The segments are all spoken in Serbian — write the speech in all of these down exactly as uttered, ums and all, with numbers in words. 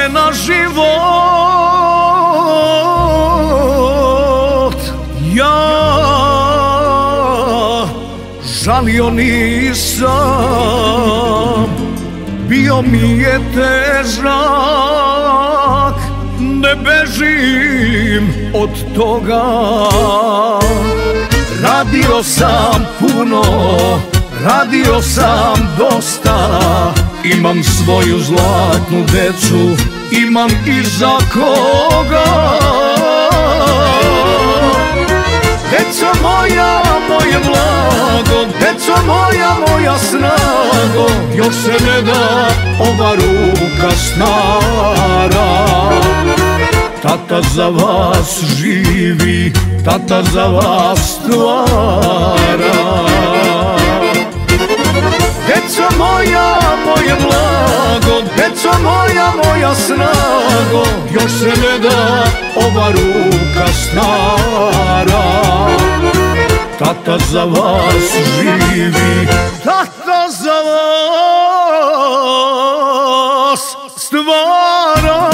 se na život, ja žalio nisam, bio mi je težak, ne bežim od toga. Radio sam puno, radio sam dosta, imam svoju zlatnu decu, imam i za koga. Deco moja, moje blago, deco moja, moja snago, još se ne da ova ruka stara. Tata za vas živi, tata za vas stvara. Deco moja, moje blago, deco moja, moja snago, još se ne da ova ruka stara. Tata za vas živi, tata za vas stvara.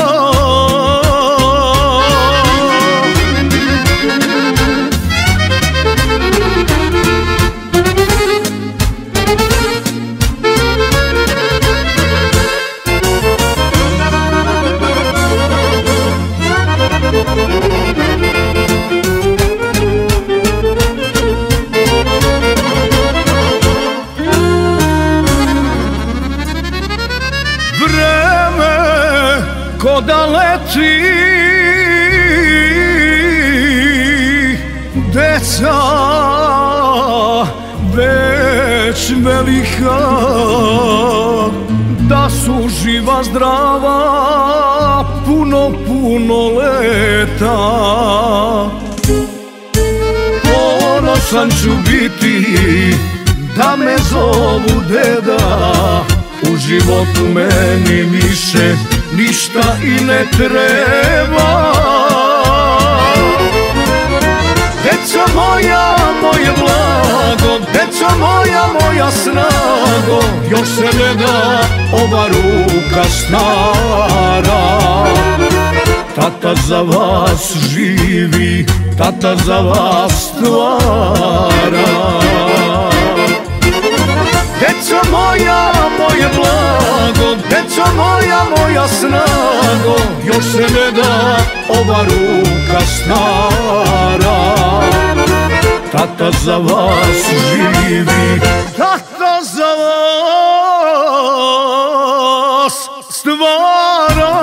Ko da leti, deca već velika, da su živa zdrava puno, puno leta. Ponosan ću biti da me zovu deda, u životu meni više ništa i ne treba. Deco moja, moje blago, deco moja, moja snago, još se ne da ova ruka stara. Tata za vas živi, tata za vas stvara. Deco moja, moje blago, deco moja, moja snago, još se ne da ova ruka stara. Tata za vas živi, tata za vas stvara.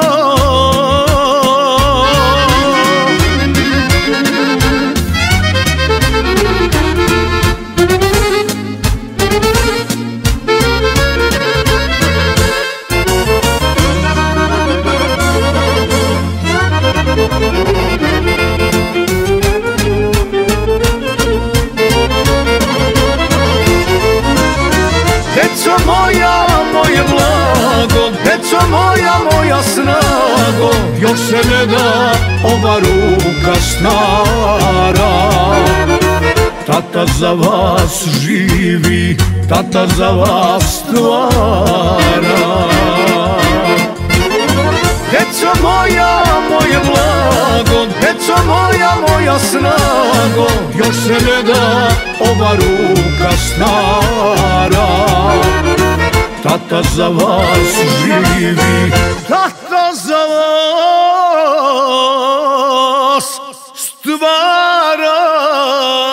Deco moja, moje blago, deco moja, moja snago, još se ne da ova ruka stara. Tata za vas živi, tata za vas stvara. Deco moja, moje blago, deco moja, moja snago, još se ne da ova ruka stara. Tata za vas živi, tata za vas stvara.